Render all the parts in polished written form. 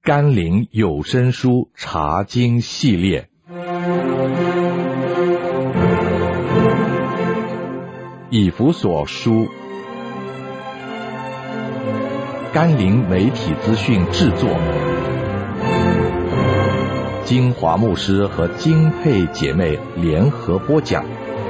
甘霖有声书查经系列，以弗所书，甘霖媒体资讯制作，金华牧师和金佩姐妹联合播讲。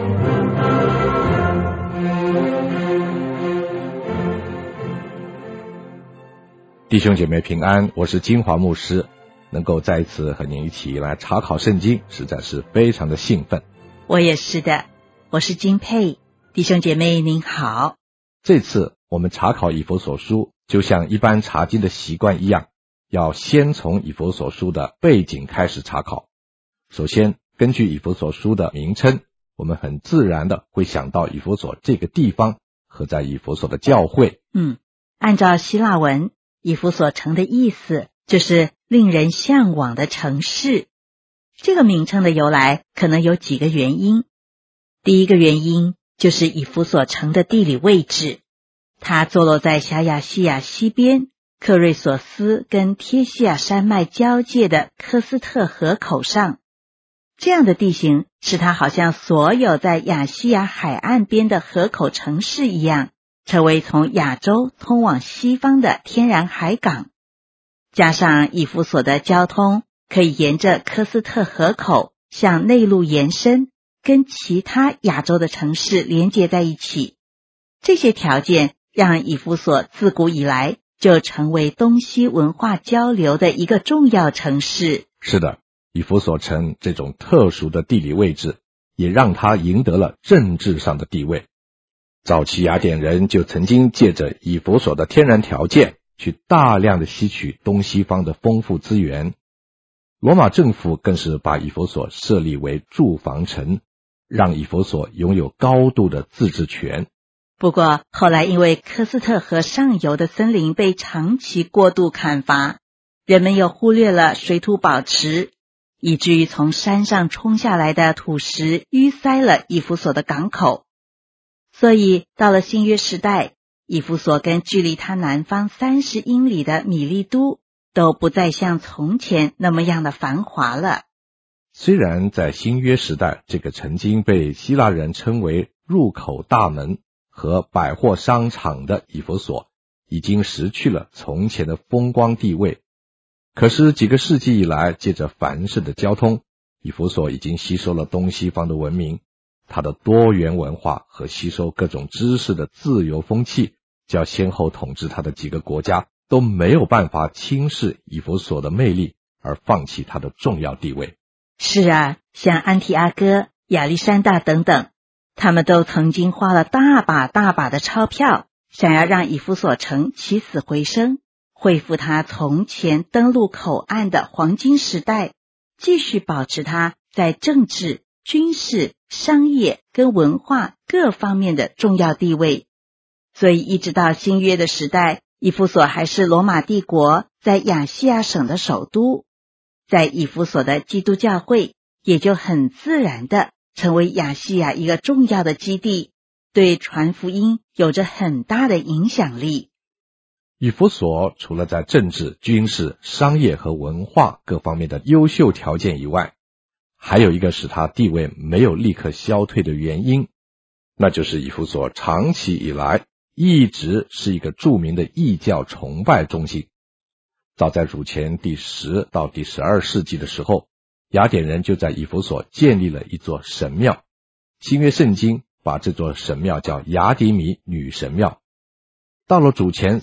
弟兄姐妹平安，我是金华牧师，能够再一次和您一起来查考圣经，实在是非常的兴奋。 我也是的，我是金佩，弟兄姐妹您好。 这次我们查考以弗所书，就像一般查经的习惯一样，要先从以弗所书的背景开始查考。首先，根据以弗所书的名称，我们很自然的会想到以弗所这个地方和在以弗所的教会。 按照希腊文，以弗所城的意思就是令人向往的城市。这个名称的由来可能有几个原因。第一个原因就是以弗所城的地理位置，它坐落在小亚细亚西边克瑞索斯跟贴西亚山脉交界的科斯特河口上。这样的地形使它好像所有在亚细亚海岸边的河口城市一样，成为从亚洲通往西方的天然海港。加上以弗所的交通可以沿着科斯特河口向内陆延伸，跟其他亚洲的城市连接在一起。这些条件让以弗所自古以来就成为东西文化交流的一个重要城市。 是的，以弗所城这种特殊的地理位置，也让它赢得了政治上的地位。早期雅典人就曾经借着以弗所的天然条件，去大量的吸取东西方的丰富资源。罗马政府更是把以弗所设立为驻防城，让以弗所拥有高度的自治权。 不过后来因为科斯特河上游的森林被长期过度砍伐，人们又忽略了水土保持，以至于从山上冲下来的土石淤塞了以弗所的港口。所以到了新约时代，以弗所跟距离它南方30英里的米利都都不再像从前那么样的繁华了。 虽然在新约时代，这个曾经被希腊人称为入口大门和百货商场的以弗所已经失去了从前的风光地位，可是几个世纪以来，借着繁盛的交通，以弗所已经吸收了东西方的文明。它的多元文化和吸收各种知识的自由风气，叫先后统治它的几个国家都没有办法轻视以弗所的魅力而放弃它的重要地位。 是啊，像安提阿哥、亚历山大等等，他们都曾经花了大把的钞票，想要让以弗所城起死回生，恢复它从前登陆口岸的黄金时代，继续保持它在政治、军事、商业跟文化各方面的重要地位。所以一直到新约的时代，以弗所还是罗马帝国在亚细亚省的首都。在以弗所的基督教会也就很自然的成为亚细亚一个重要的基地，对传福音有着很大的影响力。 以弗所除了在政治、军事、商业和文化各方面的优秀条件以外，还有一个使他地位没有立刻消退的原因，那就是以弗所长期以来一直是一个著名的异教崇拜中心。早在主前第10到第12世纪的时候，雅典人就在以弗所建立了一座神庙。新约圣经把这座神庙叫雅底米女神庙。到了主前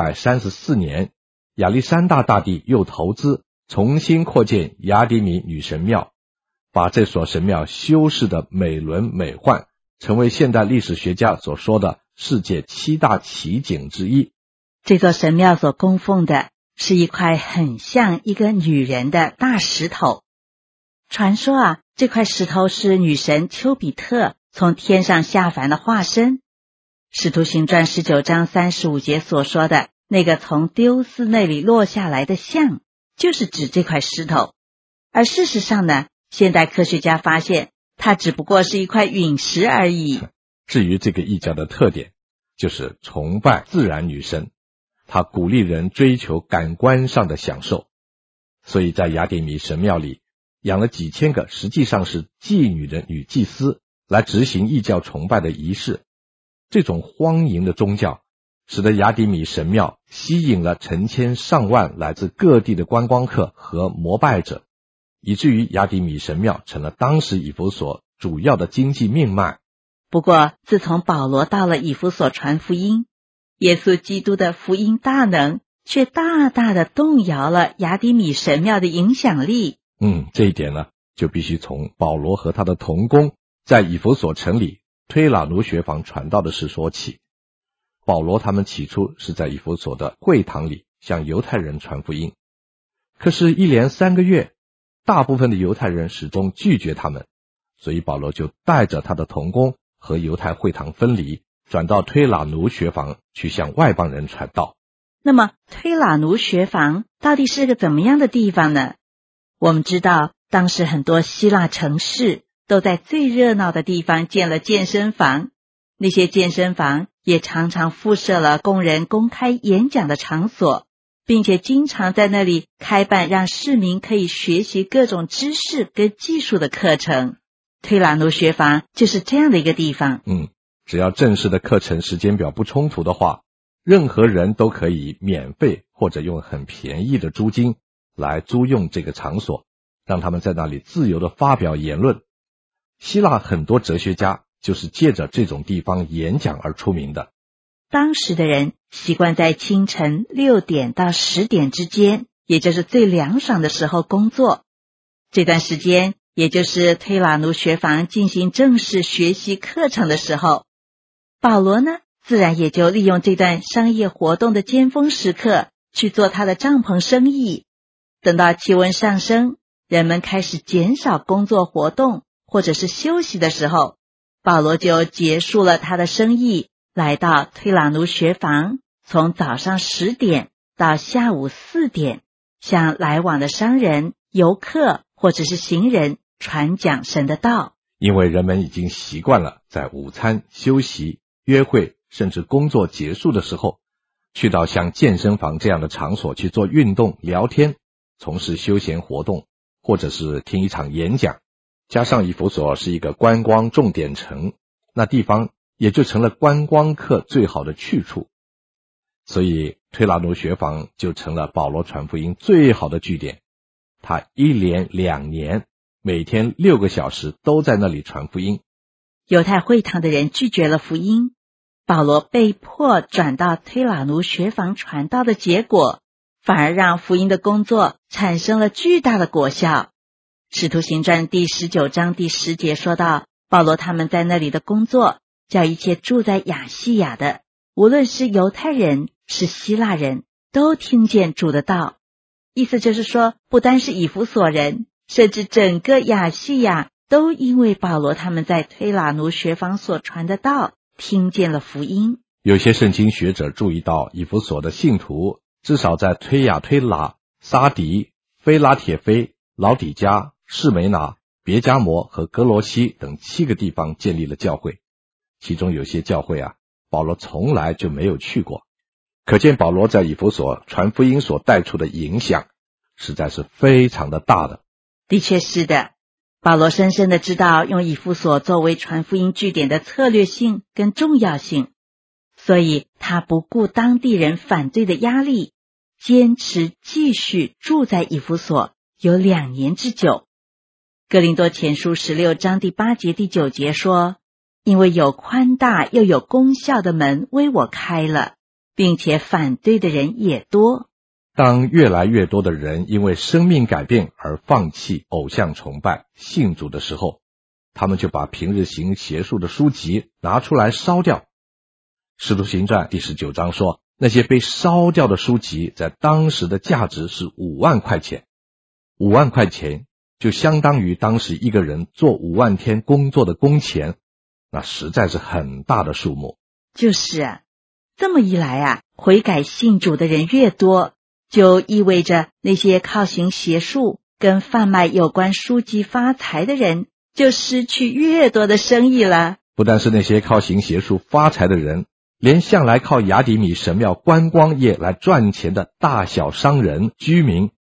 334年，亚历山大大帝又投资重新扩建雅底米女神庙，把这所神庙修饰的美轮美奂，成为现代历史学家所说的世界7大奇景之一。 这座神庙所供奉的是一块很像一个女人的大石头。传说啊，这块石头是女神丘比特从天上下凡的化身。使徒行传19章35节所说的那个从丢斯那里落下来的像，就是指这块石头。而事实上呢，现代科学家发现它只不过是一块陨石而已。 至于这个异教的特点，就是崇拜自然女神，它鼓励人追求感官上的享受， 所以在雅典米神庙里养了几千个实际上是妓女的女祭司来执行异教崇拜的仪式。这种荒淫的宗教使得雅典米神庙吸引了成千上万来自各地的观光客和膜拜者，以至于雅典米神庙成了当时以弗所主要的经济命脉。 不过自从保罗到了以弗所传福音，耶稣基督的福音大能却大大的动摇了雅典米神庙的影响力。 这一点呢，就必须从保罗和他的同工在以弗所城里推喇奴学坊传道的事说起。保罗他们起初是在以弗所的会堂里向犹太人传福音，可是一连3个月，大部分的犹太人始终拒绝他们，所以保罗就带着他的同工和犹太会堂分离，转到推喇奴学坊去向外邦人传道。 那么推喇奴学坊到底是个怎么样的地方呢？我们知道当时很多希腊城市都在最热闹的地方建了健身房，那些健身房也常常附设了供人公开演讲的场所，并且经常在那里开办让市民可以学习各种知识跟技术的课程。推喇奴学坊就是这样的一个地方。 只要正式的课程时间表不冲突的话，任何人都可以免费或者用很便宜的租金来租用这个场所，让他们在那里自由地发表言论。希腊很多哲学家就是借着这种地方演讲而出名的。 当时的人习惯在清晨6点到10点之间，也就是最凉爽的时候工作。这段时间也就是推喇奴学坊进行正式学习课程的时候，保罗呢，自然也就利用这段商业活动的尖峰时刻去做他的帐篷生意。等到气温上升，人们开始减少工作活动或者是休息的时候，保罗就结束了他的生意，来到推喇奴学坊，从早上10点到下午4点，向来往的商人、游客或者是行人传讲神的道。 因为人们已经习惯了在午餐、休息、约会甚至工作结束的时候，去到像健身房这样的场所去做运动、聊天，从事休闲活动，或者是听一场演讲。加上以弗所是一个观光重点城，那地方也就成了观光客最好的去处，所以推喇奴学坊就成了保罗传福音最好的据点。他一连2年每天6个小时都在那里传福音。 犹太会堂的人拒绝了福音，保罗被迫转到推喇奴学坊传道的结果，反而让福音的工作产生了巨大的果效。使徒行传第19章第10节说到，保罗他们在那里的工作，叫一切住在亚细亚的，无论是犹太人是希腊人，都听见主的道。意思就是说，不单是以弗所人，甚至整个亚细亚都因为保罗他们在推喇奴学坊所传的道，听见了福音。 有些圣经学者注意到，以弗所的信徒至少在推雅推喇、撒狄、菲拉铁菲、老底加、士梅拿、别迦摩和格罗西等7个地方建立了教会，其中有些教会保罗从来就没有去过。可见保罗在以弗所传福音所带出的影响实在是非常的大的。 的确是的，保罗深深的知道用以弗所作为传福音据点的策略性跟重要性，所以他不顾当地人反对的压力，坚持继续住在以弗所有2年之久。哥林多前书16章第8节第9节说，因为有宽大又有功效的门为我开了，并且反对的人也多。 当越来越多的人因为生命改变而放弃偶像崇拜信主的时候，他们就把平日行邪术的书籍拿出来烧掉。使徒行传第19章说，那些被烧掉的书籍在当时的价值是5万块钱，5万块钱就相当于当时一个人做5万天工作的工钱，那实在是很大的数目。 就是啊，这么一来悔改信主的人越多，就意味着那些靠行邪术跟贩卖有关书籍发财的人就失去越多的生意了。 不但是那些靠行邪术发财的人，连向来靠雅典米神庙观光业来赚钱的大小商人、居民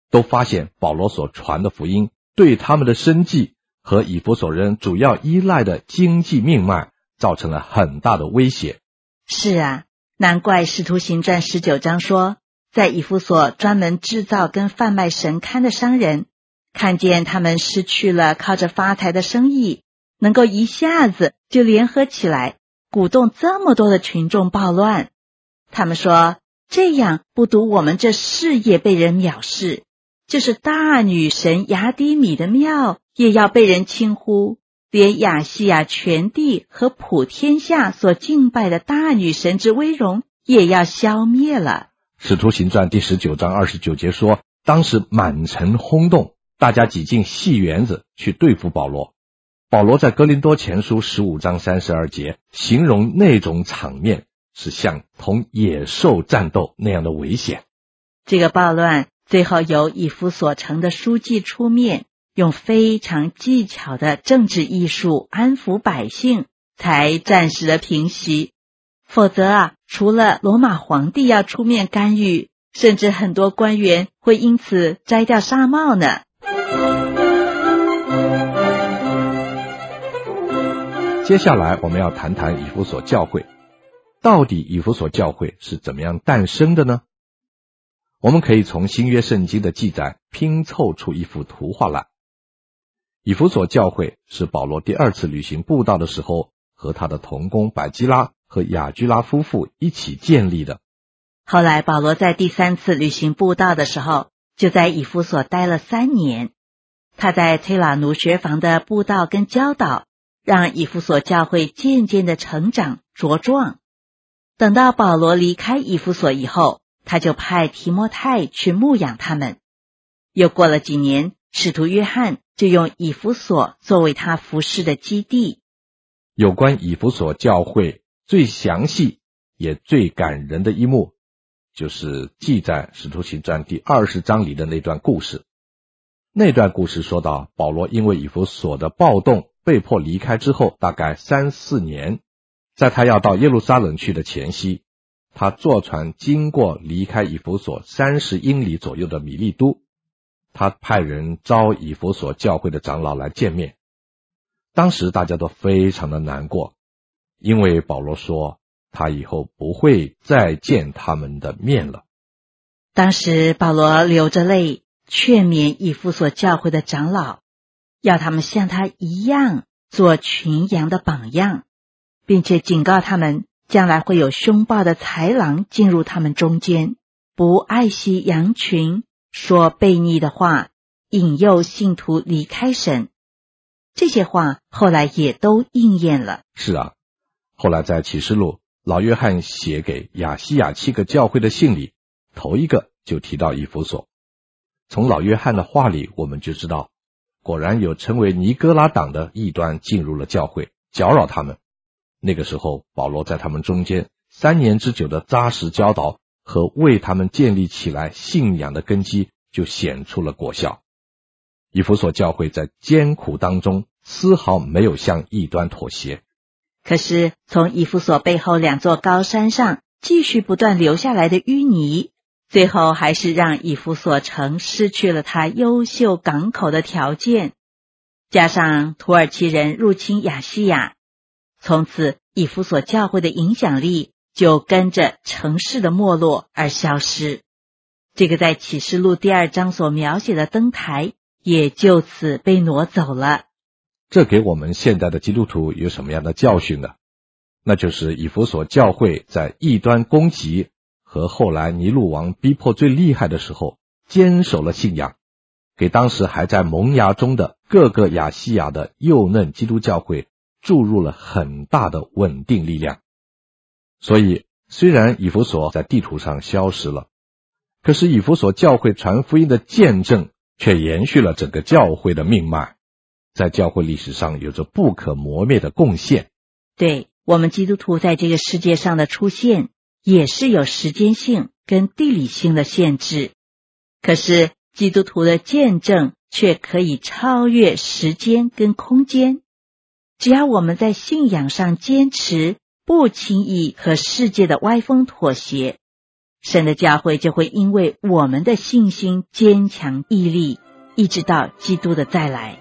都发现保罗所传的福音对他们的生计和以弗所人主要依赖的经济命脉造成了很大的威胁。 是啊，难怪使徒行传19章说，在以弗所专门制造跟贩卖神龛的商人，看见他们失去了靠着发财的生意，能够一下子就联合起来，鼓动这么多的群众暴乱。他们说，这样不独我们这事业被人藐视，就是大女神雅底米的庙也要被人轻忽，连亚细亚全地和普天下所敬拜的大女神之威荣也要消灭了。 使徒行传第19章29节说，当时满城轰动，大家挤进戏园子去对付保罗。保罗在哥林多前书15章32节形容那种场面是像同野兽战斗那样的危险。 这个暴乱最后由以弗所城的书记出面，用非常技巧的政治艺术安抚百姓，才暂时的平息。否则除了罗马皇帝要出面干预，甚至很多官员会因此摘掉纱帽呢。 接下来我们要谈谈以弗所教会。到底以弗所教会是怎么样诞生的呢？我们可以从新约圣经的记载拼凑出一幅图画来。以弗所教会是保罗第二次旅行布道的时候，和他的同工百基拉和雅居拉夫妇一起建立的。 后来保罗在第3次旅行布道的时候，就在以弗所待了3年。他在推拉奴学房的布道跟教导，让以弗所教会渐渐的成长茁壮。等到保罗离开以弗所以后，他就派提摩太去牧养他们。又过了几年，使徒约翰就用以弗所作为他服事的基地。 有关以弗所教会最详细也最感人的一幕，就是记载使徒行传第20章里的那段故事。那段故事说到，保罗因为以弗所的暴动被迫离开之后，大概3-4年，在他要到耶路撒冷去的前夕，他坐船经过离开以弗所30英里左右的米利都，他派人招以弗所教会的长老来见面。当时大家都非常的难过，因为保罗说他以后不会再见他们的面了。 当时保罗流着泪劝勉以弗所教会的长老，要他们像他一样做群羊的榜样，并且警告他们将来会有凶暴的豺狼进入他们中间，不爱惜羊群，说悖逆的话，引诱信徒离开神。这些话后来也都应验了。 是啊，后来在启示录，老约翰写给亚细亚7个教会的信里，头一个就提到以弗所。从老约翰的话里我们就知道，果然有称为尼哥拉党的异端进入了教会，搅扰他们。那个时候保罗在他们中间3年之久的扎实教导和为他们建立起来信仰的根基就显出了果效。以弗所教会在艰苦当中丝毫没有向异端妥协。 可是从以弗所背后2座高山上继续不断流下来的淤泥，最后还是让以弗所城失去了它优秀港口的条件。加上土耳其人入侵亚细亚，从此以弗所教会的影响力就跟着城市的没落而消失。这个在启示录第2章所描写的灯台也就此被挪走了。 这给我们现在的基督徒有什么样的教训呢？那就是以弗所教会在异端攻击和后来尼禄王逼迫最厉害的时候，坚守了信仰，给当时还在萌芽中的各个亚细亚的幼嫩基督教会注入了很大的稳定力量。所以虽然以弗所在地图上消失了，可是以弗所教会传福音的见证却延续了整个教会的命脉，在教会历史上有着不可磨灭的贡献。 对，我们基督徒在这个世界上的出现也是有时间性跟地理性的限制，可是基督徒的见证却可以超越时间跟空间。只要我们在信仰上坚持，不轻易和世界的歪风妥协， 神的教会就会因为我们的信心坚强毅力，一直到基督的再来。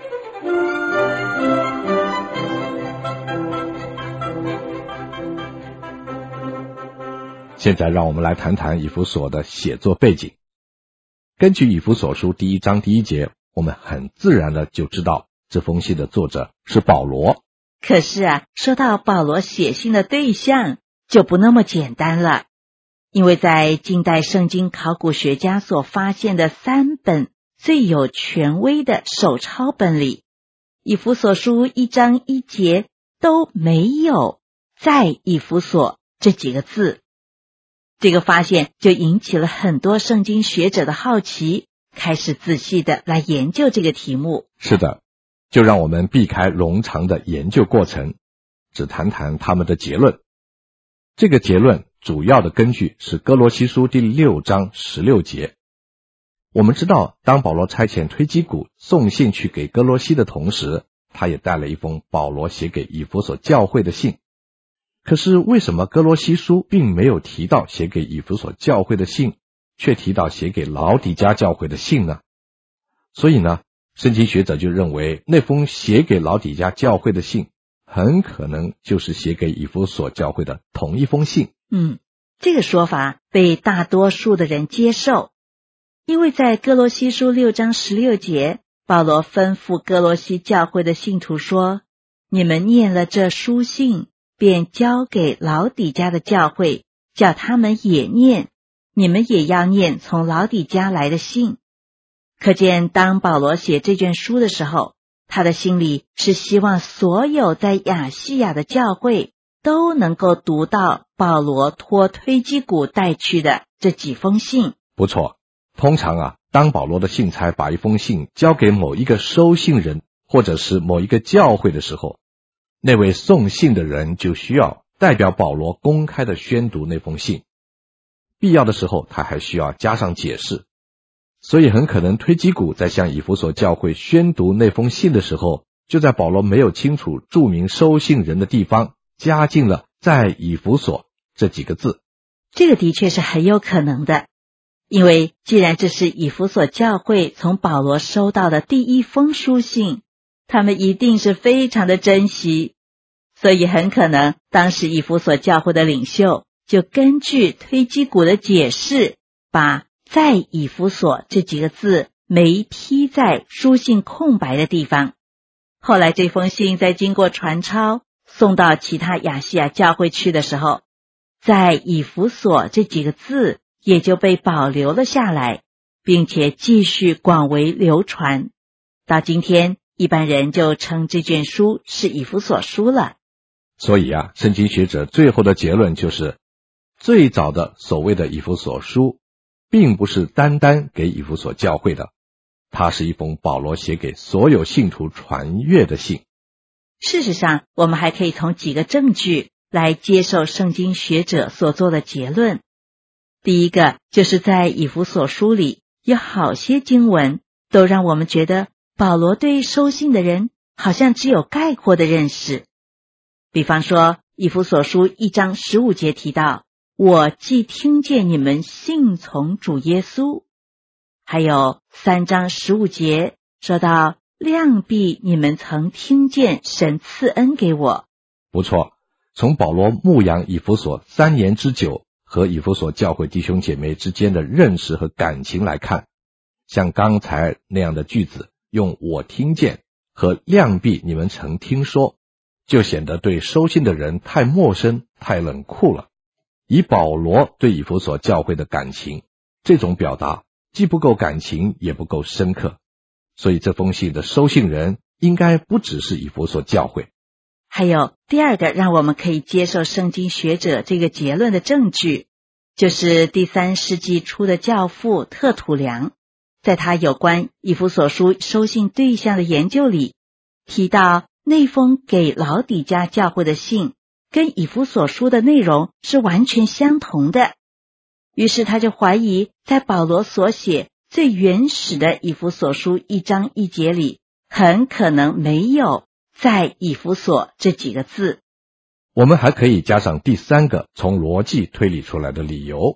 现在让我们来谈谈以弗所的写作背景。根据以弗所书第1章第1节，我们很自然的就知道这封信的作者是保罗。 可是说到保罗写信的对象，就不那么简单了。因为在近代圣经考古学家所发现的3本最有权威的手抄本里，以弗所书1章1节都没有在以弗所这几个字。这个发现就引起了很多圣经学者的好奇，开始仔细的来研究这个题目。 是的，就让我们避开冗长的研究过程，只谈谈他们的结论。这个结论主要的根据是哥罗西书第6章16节。我们知道，当保罗差遣推基古送信去给哥罗西的同时，他也带了一封保罗写给以弗所教会的信。可是为什么哥罗西书并没有提到写给以弗所教会的信，却提到写给老底嘉教会的信呢？所以呢，圣经学者就认为那封写给老底嘉教会的信很可能就是写给以弗所教会的同一封信。 这个说法被大多数的人接受，因为在哥罗西书6章16节，保罗吩咐哥罗西教会的信徒说，你们念了这书信，便交给老底嘉的教会，叫他们也念，你们也要念从老底嘉来的信。可见当保罗写这卷书的时候，他的心里是希望所有在亚细亚的教会都能够读到保罗托推基古带去的这几封信。 不错，通常当保罗的信差把一封信交给某一个收信人或者是某一个教会的时候，那位送信的人就需要代表保罗公开的宣读那封信，必要的时候他还需要加上解释。所以很可能推基古在向以弗所教会宣读那封信的时候，就在保罗没有清楚注明收信人的地方加进了在以弗所这几个字。 这个的确是很有可能的，因为既然这是以弗所教会从保罗收到的第一封书信，他们一定是非常的珍惜，所以很可能当时以弗所教会的领袖就根据推基古的解释，把在以弗所这几个字没批在书信空白的地方。后来这封信在经过传抄送到其他亚细亚教会去的时候，在以弗所这几个字也就被保留了下来，并且继续广为流传。到今天，一般人就称这卷书是以弗所书了。 所以圣经学者最后的结论就是，最早的所谓的以弗所书并不是单单给以弗所教会的，它是一封保罗写给所有信徒传阅的信。 事实上，我们还可以从几个证据来接受圣经学者所做的结论。第一个就是在以弗所书里有好些经文都让我们觉得保罗对收信的人好像只有概括的认识。比方说以弗所书1章15节提到，我既听见你们信从主耶稣。还有3章15节说到，量必你们曾听见神赐恩给我。 不错，从保罗牧养以弗所3年之久和以弗所教会弟兄姐妹之间的认识和感情来看，像刚才那样的句子用我听见和量必你们曾听说，就显得对收信的人太陌生太冷酷了。以保罗对以弗所教会的感情，这种表达既不够感情也不够深刻，所以这封信的收信人应该不只是以弗所教会。 还有第二个让我们可以接受圣经学者这个结论的证据，就是第3世纪初的教父特土良，在他有关以弗所书收信对象的研究里，提到那封给老底嘉教会的信跟以弗所书的内容是完全相同的。于是他就怀疑，在保罗所写最原始的以弗所书1章1节里，很可能没有在以弗所这几个字。 我们还可以加上第3个从逻辑推理出来的理由，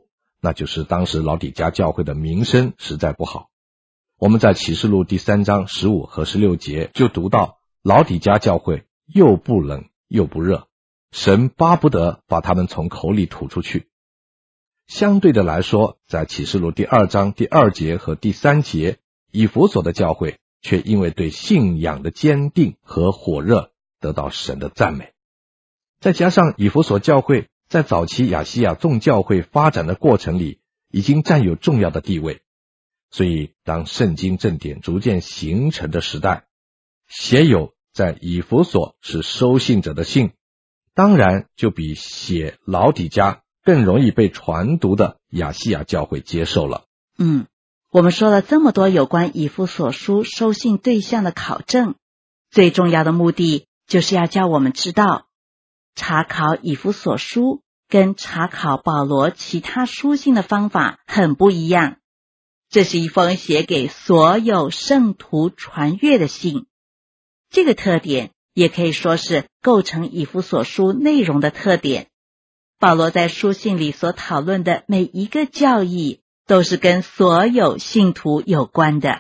那就是当时老底嘉教会的名声实在不好。我们在启示录第3章15和16节就读到，老底嘉教会又不冷又不热，神巴不得把他们从口里吐出去。相对的来说，在启示录第2章第2节和第3节，以弗所的教会却因为对信仰的坚定和火热得到神的赞美。再加上以弗所教会在早期亚细亚众教会发展的过程里已经占有重要的地位，所以当圣经正典逐渐形成的时代，写有在以弗所是收信者的信，当然就比写老底嘉更容易被传读的亚细亚教会接受了。 我们说了这么多有关以弗所书收信对象的考证，最重要的目的就是要叫我们知道，查考以弗所书跟查考保罗其他书信的方法很不一样。这是一封写给所有圣徒传阅的信，这个特点也可以说是构成以弗所书内容的特点。保罗在书信里所讨论的每一个教义都是跟所有信徒有关的。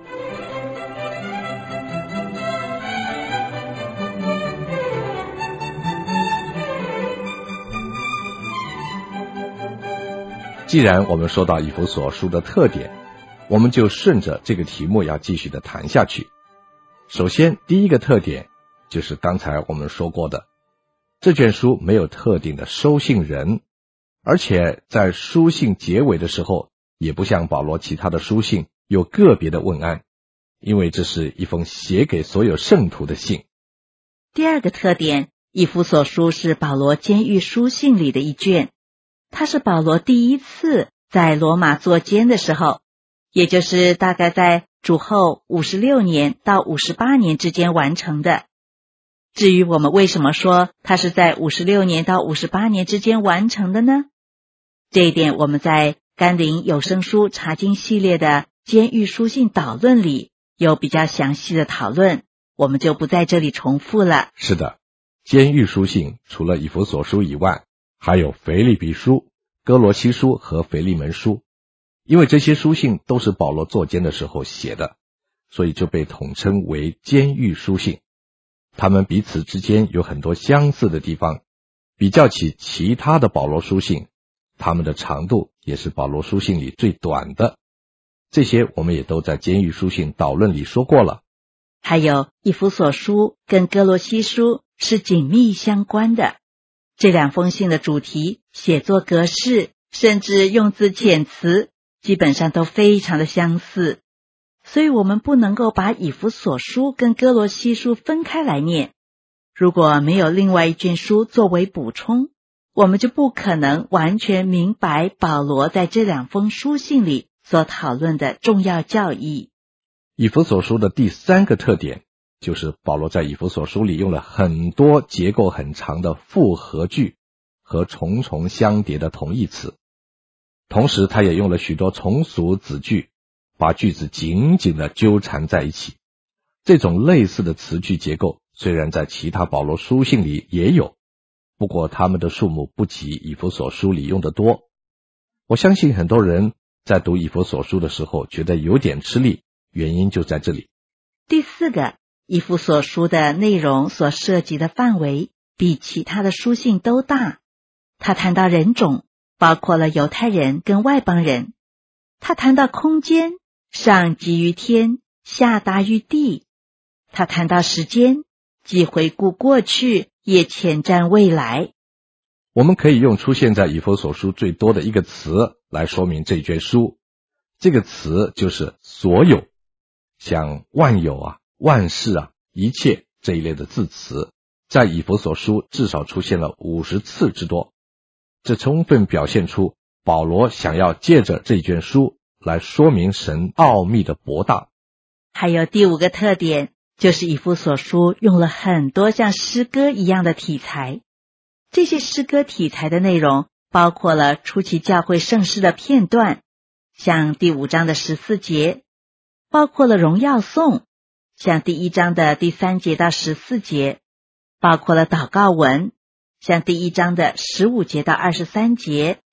既然我们说到以弗所书的特点，我们就顺着这个题目要继续的谈下去。首先，第一个特点就是刚才我们说过的，这卷书没有特定的收信人，而且在书信结尾的时候，也不像保罗其他的书信有个别的问安，因为这是一封写给所有圣徒的信。 第二个特点，以弗所书是保罗监狱书信里的一卷，它是保罗第一次在罗马作监的时候，也就是大概在主后56年到58年之间完成的。至于我们为什么说它是在56年到58年之间完成的呢？这一点我们在甘霖有声书查经系列的监狱书信导论里有比较详细的讨论，我们就不在这里重复了。 是的，监狱书信除了以弗所书以外，还有腓立比书、哥罗西书和腓利门书。因为这些书信都是保罗作监的时候写的，所以就被统称为监狱书信。他们彼此之间有很多相似的地方，比较起其他的保罗书信，他们的长度也是保罗书信里最短的。这些我们也都在监狱书信导论里说过了。 还有以弗所书跟哥罗西书是紧密相关的，这两封信的主题、写作格式，甚至用字遣词基本上都非常的相似，所以我们不能够把以弗所书跟哥罗西书分开来念。如果没有另外一卷书作为补充，我们就不可能完全明白保罗在这两封书信里所讨论的重要教义。 以弗所书的第三个特点就是保罗在以弗所书里用了很多结构很长的复合句和重重相叠的同义词，同时他也用了许多从属子句，把句子紧紧地纠缠在一起。这种类似的词句结构虽然在其他保罗书信里也有，不过他们的数目不及以弗所书里用的多。我相信很多人在读以弗所书的时候觉得有点吃力，原因就在这里。 第四个，以弗所书的内容所涉及的范围比其他的书信都大。他谈到人种，包括了犹太人跟外邦人。他谈到空间，上基于天，下达于地。他谈到时间，既回顾过去，也前瞻未来。 我们可以用出现在以弗所书最多的一个词来说明这卷书，这个词就是所有。像万有啊、万事啊、一切这一类的字词，在以弗所书至少出现了50次之多。这充分表现出保罗想要借着这卷书来说明神奥秘的博大。 还有第五个特点，就是以弗所书用了很多像诗歌一样的题材。这些诗歌题材的内容包括了初期教会圣诗的片段，像第5章的14节，包括了荣耀颂，像第1章的第3节到14节，包括了祷告文，像第1章的15节到23节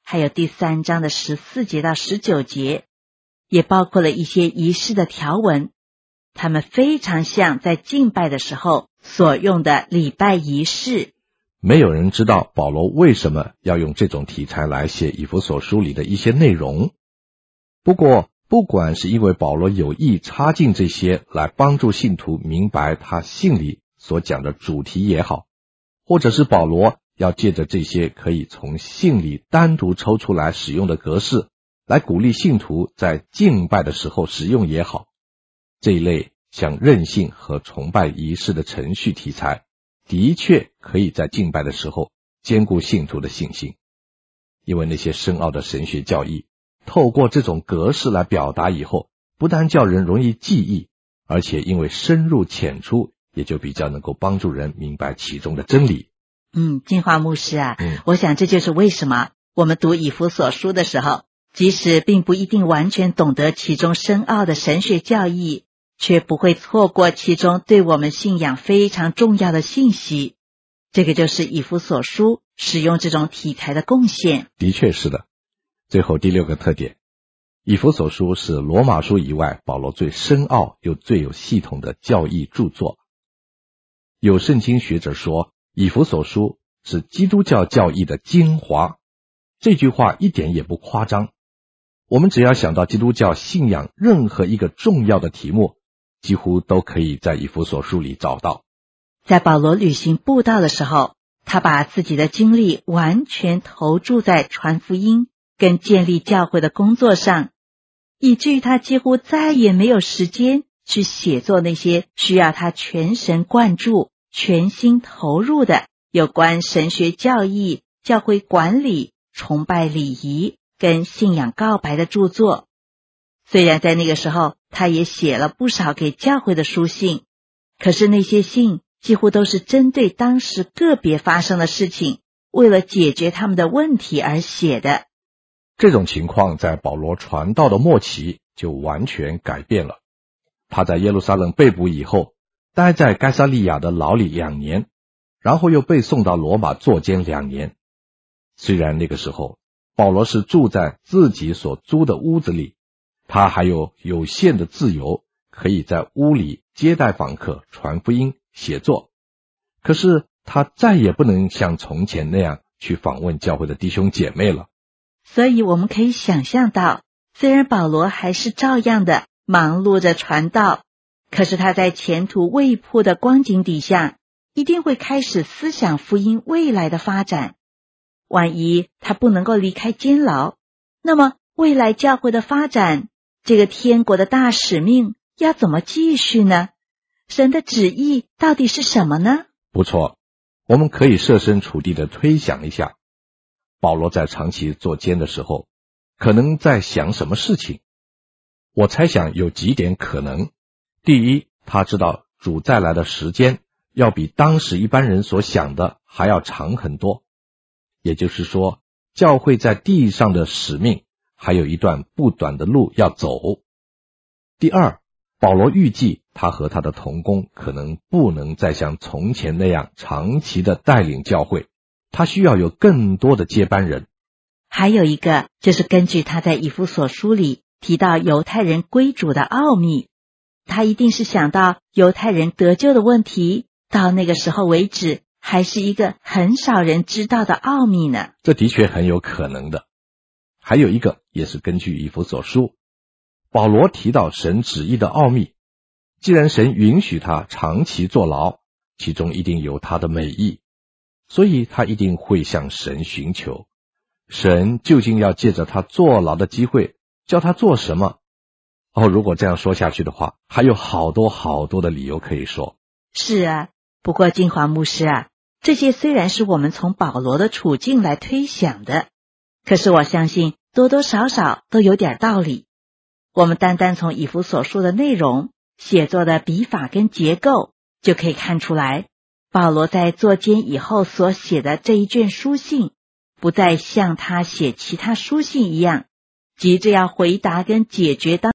还有第3章的14节到19节，也包括了一些仪式的条文，它们非常像在敬拜的时候所用的礼拜仪式。 没有人知道保罗为什么要用这种题材来写以弗所书里的一些内容。不过，不管是因为保罗有意插进这些来帮助信徒明白他信里所讲的主题也好，或者是保罗要借着这些可以从信里单独抽出来使用的格式，来鼓励信徒在敬拜的时候使用也好，这一类像任性和崇拜仪式的程序题材，的确可以在敬拜的时候兼顾信徒的信心。因为那些深奥的神学教义，透过这种格式来表达以后，不但叫人容易记忆，而且因为深入浅出，也就比较能够帮助人明白其中的真理。 金华牧师啊，我想这就是为什么我们读以弗所书的时候，即使并不一定完全懂得其中深奥的神学教义，却不会错过其中对我们信仰非常重要的信息。这个就是以弗所书使用这种题材的贡献。 的确是的。最后第6个特点，以弗所书是罗马书以外保罗最深奥又最有系统的教义著作。有圣经学者说，以弗所书是基督教教义的精华，这句话一点也不夸张。我们只要想到基督教信仰任何一个重要的题目，几乎都可以在以弗所书里找到。 在保罗旅行布道的时候，他把自己的精力完全投注在传福音跟建立教会的工作上，以至于他几乎再也没有时间去写作那些需要他全神贯注、全心投入的有关神学教义、教会管理、崇拜礼仪跟信仰告白的著作。虽然在那个时候他也写了不少给教会的书信，可是那些信几乎都是针对当时个别发生的事情，为了解决他们的问题而写的。 这种情况在保罗传道的末期就完全改变了。他在耶路撒冷被捕以后，待在该撒利亚的牢里2年，然后又被送到罗马坐监2年。虽然那个时候保罗是住在自己所租的屋子里，他还有有限的自由，可以在屋里接待访客、传福音、写作，可是他再也不能像从前那样去访问教会的弟兄姐妹了。 所以我们可以想象到，虽然保罗还是照样的忙碌着传道，可是他在前途未卜的光景底下，一定会开始思想福音未来的发展。万一他不能够离开监牢，那么未来教会的发展，这个天国的大使命要怎么继续呢？神的旨意到底是什么呢？ 不错，我们可以设身处地的推想一下，保罗在长期坐监的时候，可能在想什么事情？我猜想有几点可能。第一，他知道主再来的时间要比当时一般人所想的还要长很多，也就是说，教会在地上的使命还有一段不短的路要走。第二，保罗预计他和他的同工可能不能再像从前那样长期的带领教会，他需要有更多的接班人。 还有一个就是根据他在以弗所书里提到犹太人归主的奥秘，他一定是想到犹太人得救的问题，到那个时候为止还是一个很少人知道的奥秘呢。 这的确很有可能的。还有一个也是根据以弗所书，保罗提到神旨意的奥秘，既然神允许他长期坐牢，其中一定有他的美意，所以他一定会向神寻求，神究竟要借着他坐牢的机会叫他做什么？如果这样说下去的话，还有好多好多的理由可以说。 是啊，不过金华牧师啊，这些虽然是我们从保罗的处境来推想的，可是我相信多多少少都有点道理。我们单单从以弗所书的内容、写作的笔法跟结构，就可以看出来，保罗在坐监以后所写的这一卷书信，不再像他写其他书信一样，急着要回答跟解决当